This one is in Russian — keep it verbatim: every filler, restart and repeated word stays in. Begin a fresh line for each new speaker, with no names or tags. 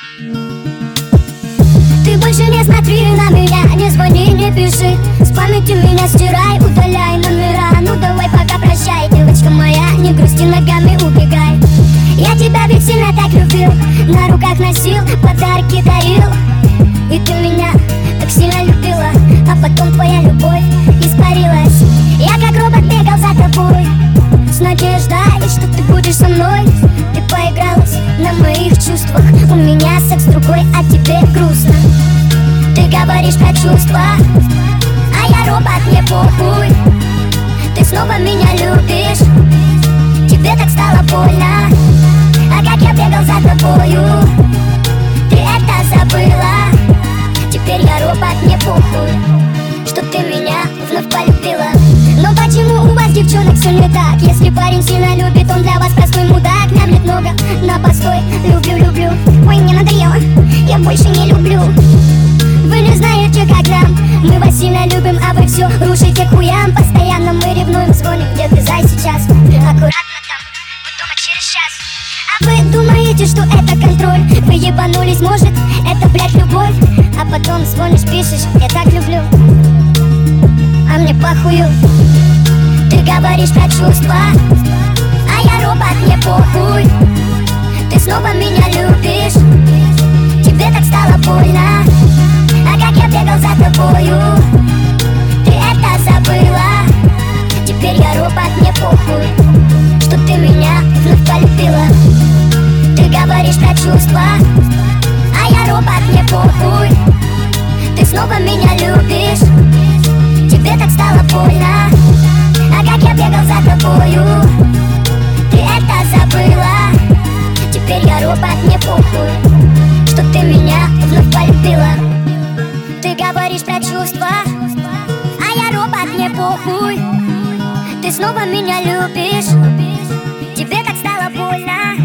Ты больше не смотри на меня, не звони, не пиши. С памяти меня стирай, удаляй номера. Ну давай пока прощай, девочка моя, не грусти, ногами убегай. Я тебя ведь сильно так любил, на руках носил, подарки дарил. И ты меня так сильно любила, а потом твоя любовь испарилась. Я как робот бегал за тобой, с надеждой, что ты будешь со мной. Ты поигралась на моих чувствах, у меня секс другой, а тебе грустно. Ты говоришь про чувства, а я робот, мне похуй. Ты снова меня любишь, тебе так стало больно. А как я бегал за тобою, ты это забыла. Теперь я робот, мне похуй, что ты меня вновь полюбила. Но почему у вас, девчонок, все не так? Если парень сильно любит, он для вас простой мудак. Мямлет много на постой, люблю, люблю. Ой, мне надоело, я больше не люблю. Вы не знаете, как нам, мы вас сильно любим, а вы все рушите к хуям. Постоянно мы ревнуем, звоним, где ты за сейчас. Аккуратно там, вы дома через час. А вы думаете, что это контроль? Вы ебанулись, может, это, блядь, любовь? А потом звонишь, пишешь, я так люблю, а мне похую. Ты говоришь про чувства, а я робот, мне похуй. Ты снова меня любишь, тебе так стало больно. А как я бегал за тобою, ты это забыла. Теперь я робот, мне похуй, что ты меня вновь полюбила. Ты говоришь про чувства, а я робот, мне похуй. Ты снова меня любишь, тебе так стало больно. А как я бегал за тобою, ты это забыла. Теперь я робот, мне похуй, что ты меня вновь полюбила. Ты говоришь про чувства, а я робот, мне похуй. Ты снова меня любишь, тебе так стало больно.